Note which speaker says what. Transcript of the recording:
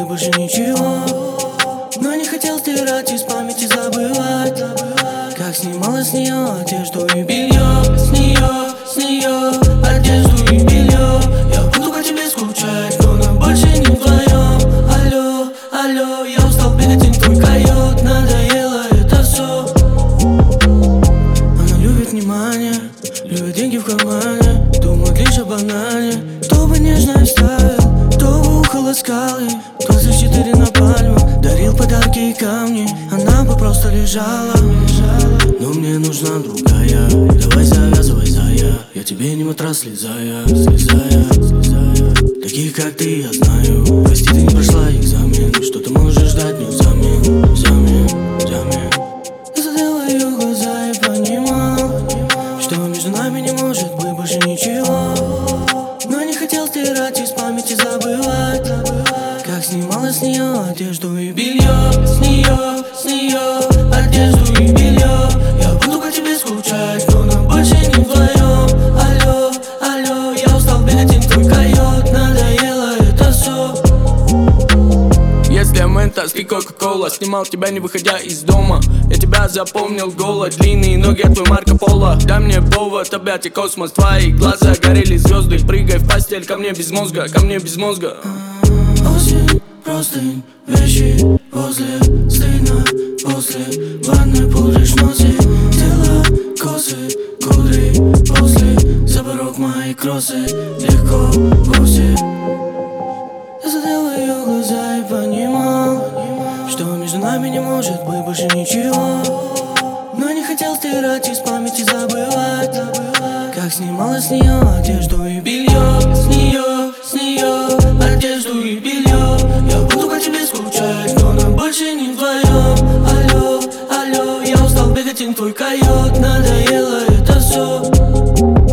Speaker 1: бы больше ничего. Но не хотел стирать из памяти, забывать, как снимала с нее одежду и белье. С нее одежду и белье. Я буду по тебе скучать, но нам больше не вдвоем. Алло, алло, я устал бегать, и твой койот. Надоело это все. Она любит внимание, любит деньги в кармане, думает лишь о банане. Кто бы нежно оставил, кто бы ухо ласкал ей. 24 на пальмах, дарил подарки и камни. Она бы просто лежала. Но мне нужна другая. Давай завязывай, зая. Я тебе не матрас, слезая. Таких как ты я знаю. Прости, ты не прошла экзамен. Что ты можешь ждать мне взамен? Я смотрел в ее глаза и понимал, что между нами не может быть больше ничего. Но не хотел стирать из памяти, забывать, как снимала с нее одежду и белье. С нее одежду и белье. Я буду по тебе скучать, но нам больше не вдвоем. Алло, алло, я устал бегать, и твой койот. Надоело это все.
Speaker 2: Если момент тоски Кока-Кола, снимал тебя не выходя из дома. Я тебя запомнил голод, длинные ноги, твой Марко Поло. Дай мне повод, объятия космос, твои глаза горели звезды. Прыгай в постель ко мне без мозга, ко мне без мозга.
Speaker 1: Осень, простынь, вещи возле. Стыдно после ванны, пудришь носы. Тело, косы, кудри после. За порог мои кроссы, легко вовсе. Я смотрел в ее глаза и понимал, что между нами не может быть больше ничего. Но не хотел стирать из памяти, забывать, как снимала с нее одежду и белье. С нее одежду и белье. Я буду по тебе скучать, но нам больше не вдвоем. Алло, алло, я устал бегать, и твой койот. Надоело это все.